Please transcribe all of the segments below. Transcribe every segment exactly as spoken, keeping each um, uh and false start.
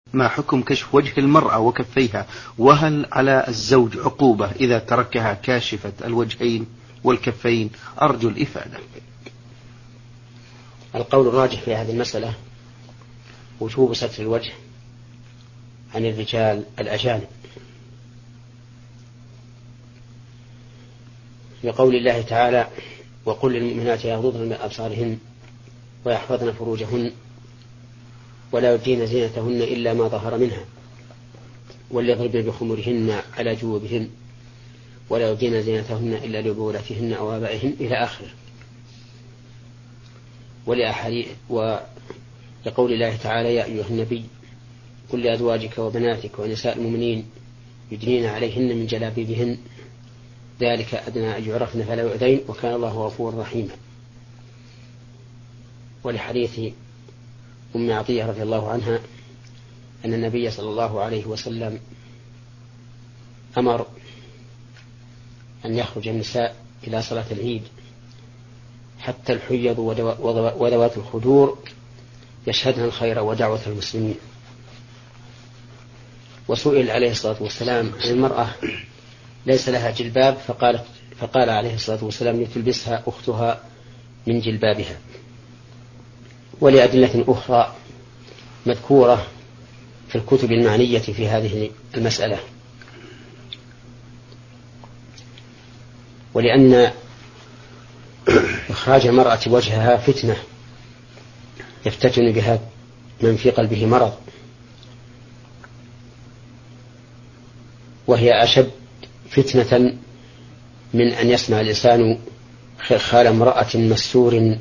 ما حكم كشف وجه المرأة وكفيها؟ وهل على الزوج عقوبة إذا تركها كاشفة الوجهين والكفين؟ أرجو الإفادة. القول الراجح في هذه المسألة وجوب ستر الوجه عن الرجال الأجانب، لقول الله تعالى: وقل للمؤمنات يغضضن من أبصارهن ويحفظن فروجهن ولا يبدين زينتهن إلا ما ظهر منها وليضربن بخمرهن على جيوبهن ولا يبدين زينتهن إلا لبولتهن أو آبائهن إلى آخره. ولقول الله تعالى: يا أيها النبي قل لأزواجك وبناتك ونساء المؤمنين يدنين عليهن من جلابيبهن ذلك أدنى أن يعرفن فلا يؤذين وكان الله غفورا رحيما. ولحديث أم عطية رضي الله عنها أن النبي صلى الله عليه وسلم أمر أن يخرج النساء إلى صلاة العيد حتى الحيض وذوات الخدور يشهدن الخير ودعوة المسلمين. وسئل عليه الصلاة والسلام عن المرأة ليس لها جلباب فقال, فقال عليه الصلاة والسلام: لتلبسها أختها من جلبابها. ولأدلة أخرى مذكورة في الكتب المعنية في هذه المسألة. ولأن إخراج المرأة وجهها فتنة يفتتن بها من في قلبه مرض، وهي أشد فتنة من أن يسمع الإنسان خال امرأة مستور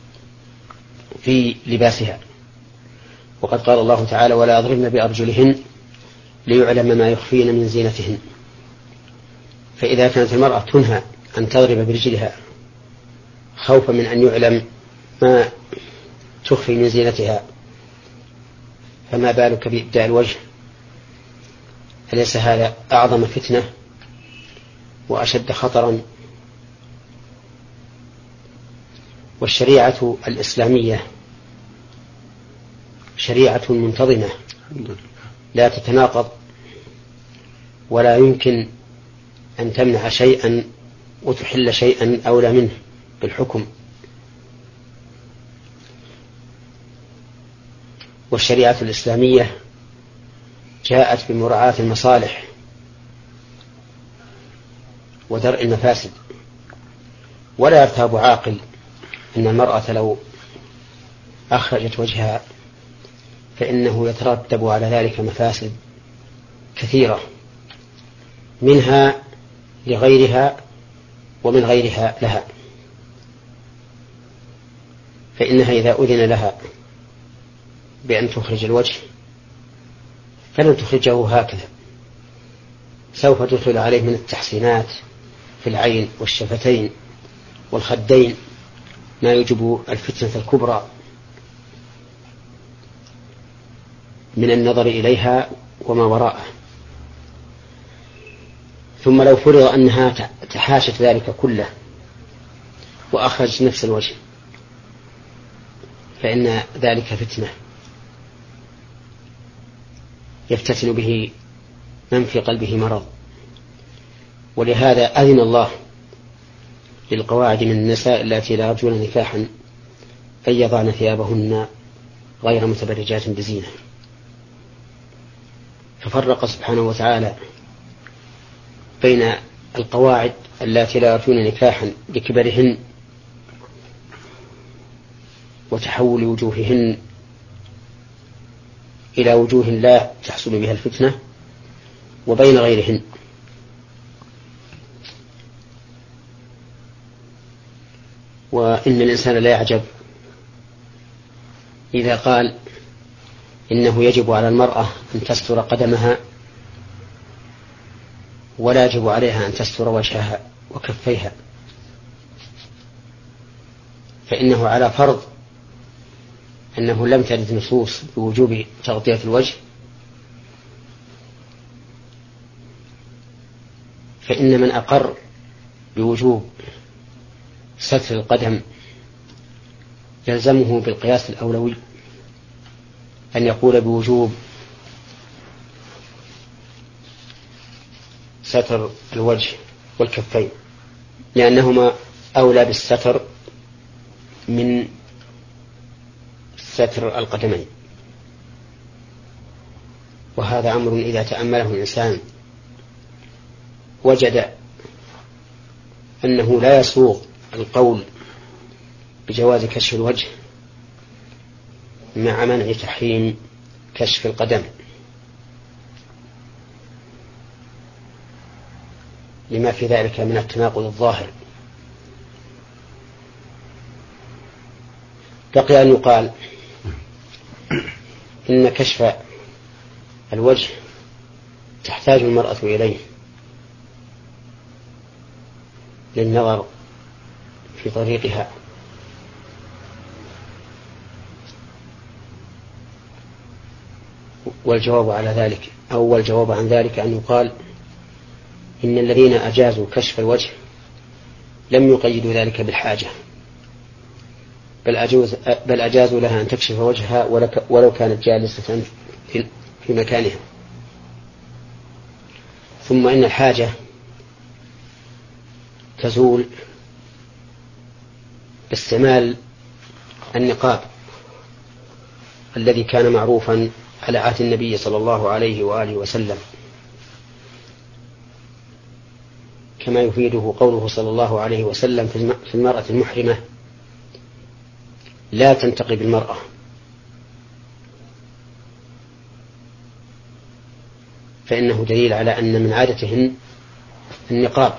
في لباسها. وقد قال الله تعالى: ولا يضربن بأرجلهن ليعلم ما يخفين من زينتهن. فإذا كانت المرأة تنهى أن تضرب برجلها خوفا من أن يعلم ما تخفي من زينتها، فما بالك بإبداء الوجه؟ أليس هذا أعظم فتنة وأشد خطرا؟ والشريعة الإسلامية شريعة منتظمة لا تتناقض، ولا يمكن أن تمنع شيئا وتحل شيئا أولى منه بالحكم. والشريعة الإسلامية جاءت بمراعاة المصالح ودرء المفاسد، ولا يرتاب عاقل أن المرأة لو أخرجت وجهها فإنه يترتب على ذلك مفاسد كثيرة، منها لغيرها ومن غيرها لها. فإنها إذا أذن لها بأن تخرج الوجه فلن تخرجه هكذا، سوف تدخل عليه من التحسينات في العين والشفتين والخدين ما يجب الفتنة الكبرى من النظر إليها وما وراءه. ثم لو فرض أنها تحاشت ذلك كله وأخرجت نفس الوجه فإن ذلك فتنة يفتتن به من في قلبه مرض. ولهذا أذن الله للقواعد من النساء التي لا يرجون نكاحا أن يضعن ثيابهن غير متبرجات بزينة، ففرق سبحانه وتعالى بين القواعد التي لا يرجون نكاحا لكبرهن وتحول وجوههن إلى وجوه لا تحصل بها الفتنة، وبين غيرهن. وإن الإنسان لا يعجب إذا قال إنه يجب على المرأة أن تستر قدمها ولا يجب عليها أن تستر وجهها وكفيها، فإنه على فرض أنه لم ترد نصوص بوجوب تغطية الوجه، فإن من أقر بوجوب ستر القدم يلزمه بالقياس الأولوي أن يقول بوجوب ستر الوجه والكفين، لأنهما أولى بالستر من ستر القدمين. وهذا أمر إذا تأمله الإنسان وجد أنه لا يسوغ القول بجواز كشف الوجه مع منع تحريم كشف القدم، لما في ذلك من التناقض الظاهر. بقي أن يقال إن كشف الوجه تحتاج المرأة إليه للنظر في طريقها، والجواب على ذلك أو الجواب عن ذلك أن يقال إن الذين أجازوا كشف الوجه لم يقيدوا ذلك بالحاجة، بل, أجوز بل أجازوا لها أن تكشف وجهها ولو كانت جالسة في مكانها. ثم إن الحاجة تزول باستعمال النقاب الذي كان معروفا على عهد النبي صلى الله عليه وآله وسلم، كما يفيده قوله صلى الله عليه وسلم في المرأة المحرمة: لا تنتقب المرأة. فإنه دليل على أن من عادتهن النقاب.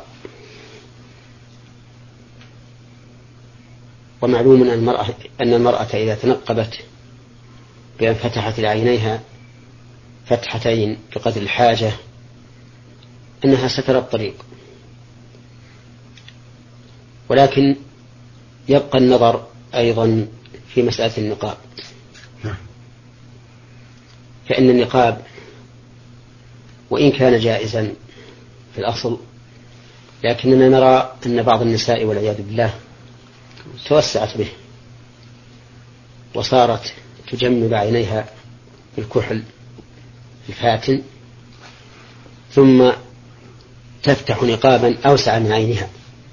ومعلوم أن المرأة, أن المرأة إذا تنقبت بأن فتحت لعينيها فتحتين بقدر الحاجة أنها سترت الطريق، ولكن يبقى النظر أيضا في مسألة النقاب، فإن النقاب وإن كان جائزا في الأصل، لكننا نرى أن بعض النساء والعياذ بالله توسعت به وصارت تجمل عينيها بالكحل الفاتن، ثم تفتح نقابا أوسع من عينها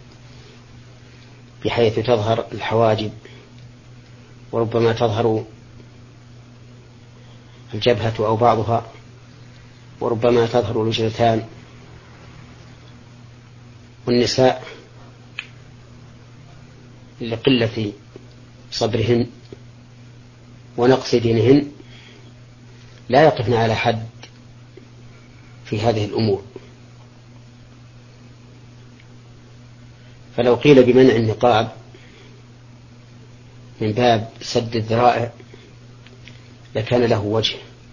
بحيث تظهر الحواجب، وربما تظهر الجبهة أو بعضها، وربما تظهر الوجهتان. والنساء لقلة صبرهن ونقص دينهن لا يقفن على حد في هذه الأمور، فلو قيل بمنع النقاب من باب سد الذرائع لكان له وجه،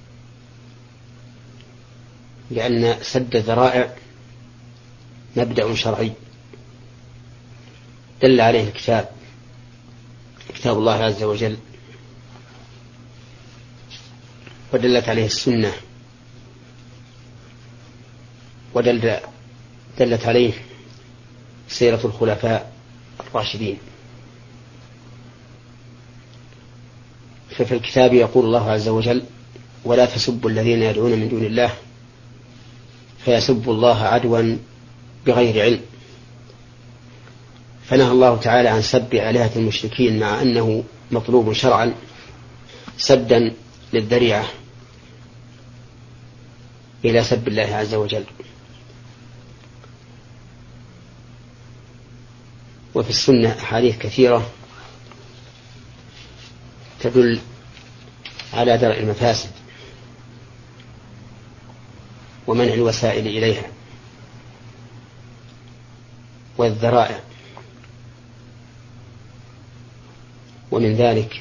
لأن سد الذرائع مبدأ شرعي دل عليه الكتاب كتاب الله عز وجل، ودلت عليه السنة، ودلت دلت عليه سيرة الخلفاء الراشدين. ففي الكتاب يقول الله عز وجل: ولا تسبوا الذين يدعون من دون الله فيسبوا الله عدوا بغير علم. فنهى الله تعالى عن سب آلهة المشركين مع أنه مطلوب شرعا سدا للذريعة إلى سب الله عز وجل. وفي السنة أحاديث كثيرة تدل على درء المفاسد ومنع الوسائل إليها والذرائع. ومن ذلك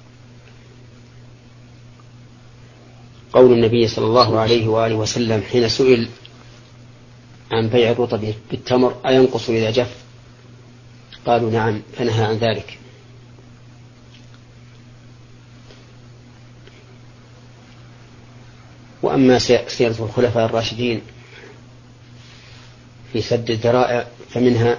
قول النبي صلى الله عليه وآله وسلم حين سئل عن بيع الرطب بالتمر أينقص إذا جف؟ قالوا نعم، فنهى عن ذلك. وأما سيرة الخلفاء الراشدين في سد الذرائع فمنها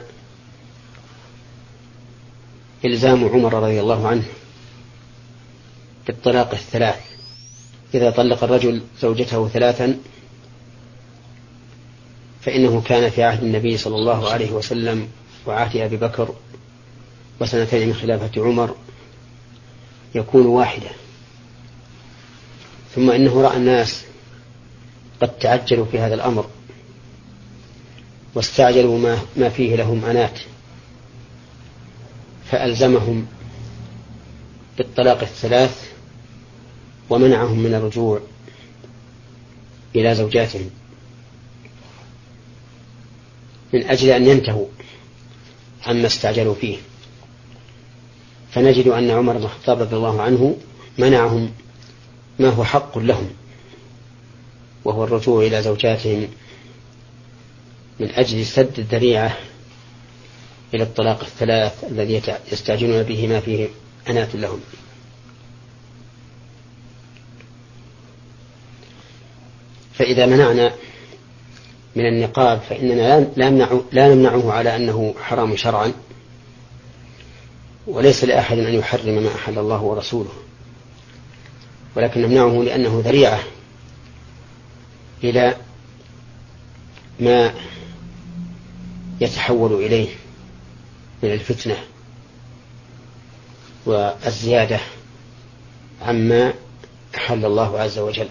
إلزام عمر رضي الله عنه بالطلاق الثلاث. إذا طلق الرجل زوجته ثلاثا فإنه كان في عهد النبي صلى الله عليه وسلم وعهد أبي بكر وسنتين من خلافة عمر يكون واحدة، ثم إنه رأى الناس قد تعجلوا في هذا الأمر واستعجلوا ما, ما فيه لهم أنات، فألزمهم بالطلاق الثلاث ومنعهم من الرجوع إلى زوجاتهم من أجل أن ينتهوا عما استعجلوا فيه. فنجد أن عمر بن الخطاب رضي الله عنه منعهم ما هو حق لهم، وهو الرجوع إلى زوجاتهم من أجل سد الذريعة إلى الطلاق الثلاث الذي يستعجلون به ما فيه أنات لهم. فإذا منعنا من النقاب فإننا لا نمنع لا نمنعه على أنه حرام شرعا، وليس لأحد أن يحرم ما أحل الله ورسوله، ولكن نمنعه لأنه ذريعة إلى ما يتحول إليه من الفتنة والزيادة عما أحل الله عز وجل.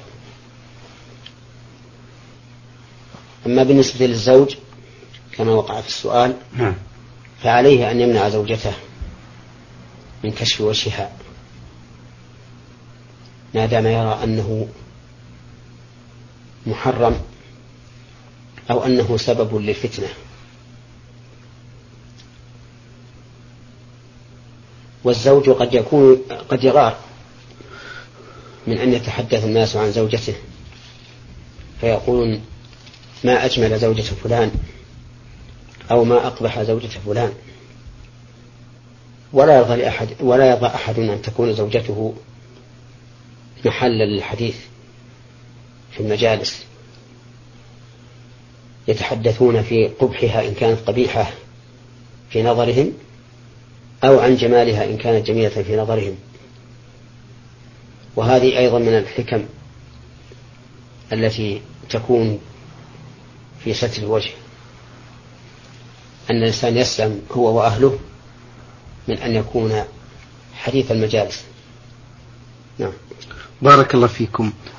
أما بالنسبة للزوج كما وقع في السؤال فعليه أن يمنع زوجته من كشف وجهها ما دام يرى أنه محرم أو أنه سبب للفتنة. والزوج قد يكون قد يغار من أن يتحدث الناس عن زوجته فيقولون ما أجمل زوجة فلان أو ما أقبح زوجة فلان، ولا يرضى لأحد ولا يرضى أحد أن تكون زوجته محلا للحديث في المجالس، يتحدثون في قبحها إن كانت قبيحة في نظرهم أو عن جمالها إن كانت جميلة في نظرهم. وهذه أيضا من الحكم التي تكون في ستر الوجه، أن الإنسان يسلم هو وأهله من أن يكون حديث المجالس. نعم. بارك الله فيكم.